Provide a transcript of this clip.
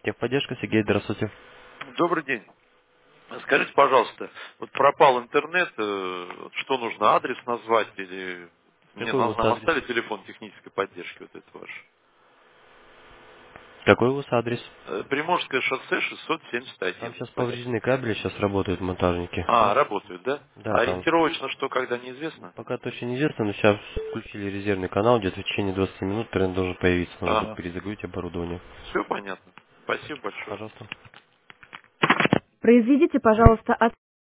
Техподдержка, Сергей, здравствуйте. Добрый день. Скажите, пожалуйста, вот пропал интернет, вот что нужно, адрес назвать или мне Какой у вас нам адрес? оставили телефон технической поддержки вот это ваш? Какой у вас адрес? Приморское шоссе Там 671. сейчас Спасибо. повреждены кабели, сейчас работают монтажники. Работают, да? Да, там Ориентировочно, что когда неизвестно? пока точно неизвестно, но сейчас включили резервный канал, где-то в течение 20 минут тренд должен появиться. Нужно будет Ага. перезагрузить оборудование. Все понятно. Спасибо большое. Пожалуйста. Произведите, пожалуйста,